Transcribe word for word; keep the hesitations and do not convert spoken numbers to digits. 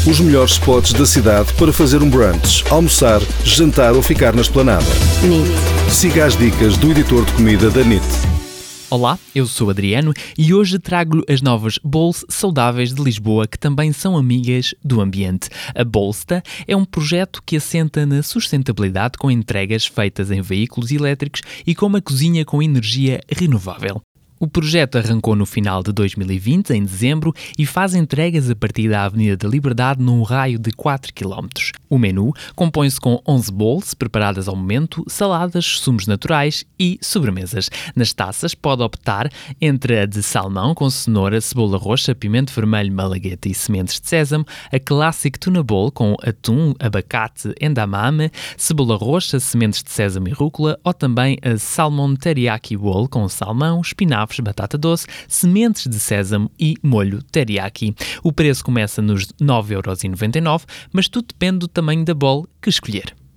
Os melhores spots da cidade para fazer um brunch, almoçar, jantar ou ficar na esplanada. N I T. Siga as dicas do editor de comida da N I T. Olá, eu sou Adriano e hoje trago-lhe as novas bowls saudáveis de Lisboa que também são amigas do ambiente. A Bolsta é um projeto que assenta na sustentabilidade com entregas feitas em veículos elétricos e com uma cozinha com energia renovável. O projeto arrancou no final de dois mil e vinte, em dezembro, e faz entregas a partir da Avenida da Liberdade num raio de quatro quilómetros. O menu compõe-se com onze bowls preparadas ao momento, saladas, sumos naturais e sobremesas. Nas taças pode optar entre a de salmão com cenoura, cebola roxa, pimento vermelho, malagueta e sementes de sésamo, a Classic Tuna Bowl com atum, abacate, endamame, cebola roxa, sementes de sésamo e rúcula, ou também a Salmon Teriyaki Bowl com salmão, espinafres, batata doce, sementes de sésamo e molho teriyaki. O preço começa nos nove euros e noventa e nove, mas tudo depende do tamanho da bowl que escolher.